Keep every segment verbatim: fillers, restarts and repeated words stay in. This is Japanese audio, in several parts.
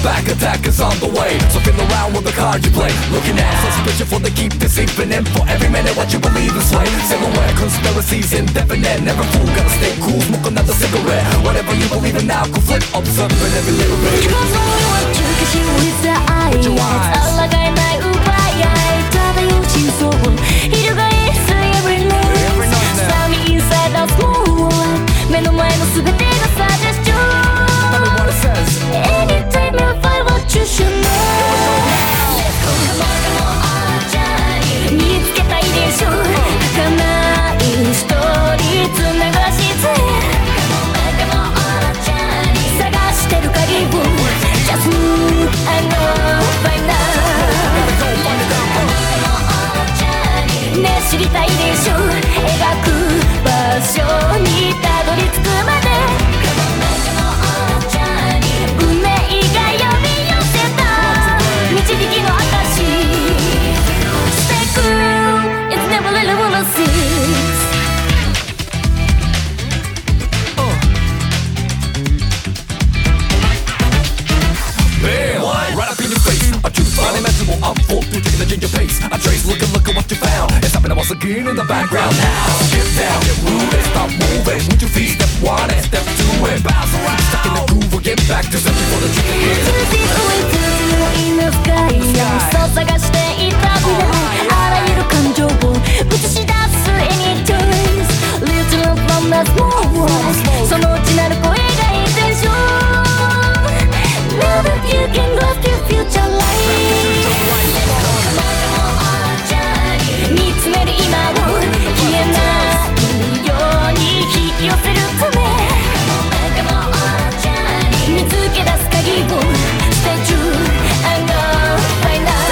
back attack is on the way. So feel around with the card you play. Looking at suspicion for they keep deceiving. And for every minute what you believe is sway. Silhouette conspiracies indefinite. Never fool, gotta stay cool, smoke another cigarette. Whatever you believe in now, conflict, observing every little bit. With the eyes 抗えない奪い合い漂う真相を翻す every night Sunny inside the small world 目の前の全てが suggestion Anytime you find what you should know Come on, come on, on journey 見つけたいでしょ儚いストーリー繋がして Come on, come on, on journey 探してる鍵を Just move and go find out ねえ知りたいでしょ描く場所にたどり着くまで運命が呼び寄せた導きの証 Stay cool, it's never really wanna cease Bam! Right up in your face. A truth unimaginable unfold through taking the ginger pace. I trace, look and look at what you found. It's happening once again in the background now. Get down, get rooted, stop moving. With your feet, step one and step two and bounce around. Stuck in the groove, we'll get back to searching for the truth. In the sky そう探していた未来あらゆる感情を映し出す Any choice Little from the small world その内なる声がインテンション Now that you can grasp your future life 見つめる今を消えないように引き寄せるため見つけ出す鍵を Stay true and go find out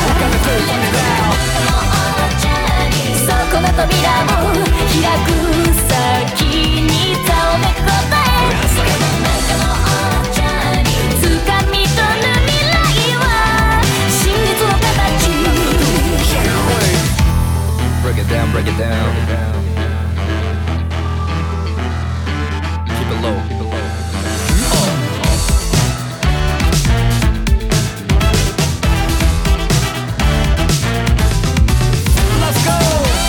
そこの扉を開く先にざわめく答え Break it down, break it down. Keep it low, keep it low. Let's go.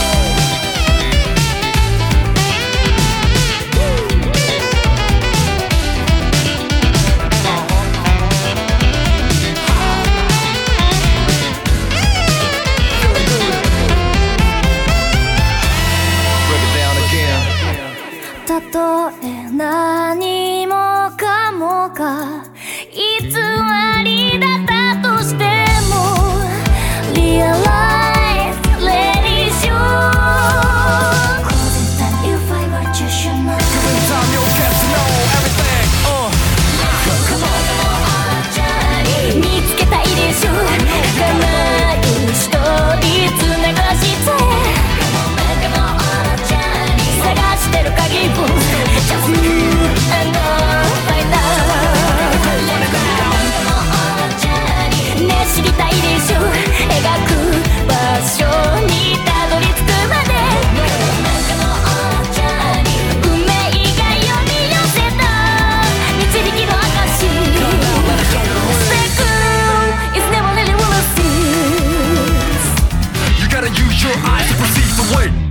Break it down again. たとえ何もかもが偽りだったとしても Realize, let it show Cause it's time you find what you should know Every time you'll get to know everything. Uh. Come on, come on, journey. 見つけたいでしょ叶うストーリー繋がして探してる鍵を Just move and go find out ねえ知りたいでしょ描く場所にたどり着くまで運命が呼び寄せた導きの証 Stay cool, it's never really wanna cease You gotta use your eyes to perceive the way.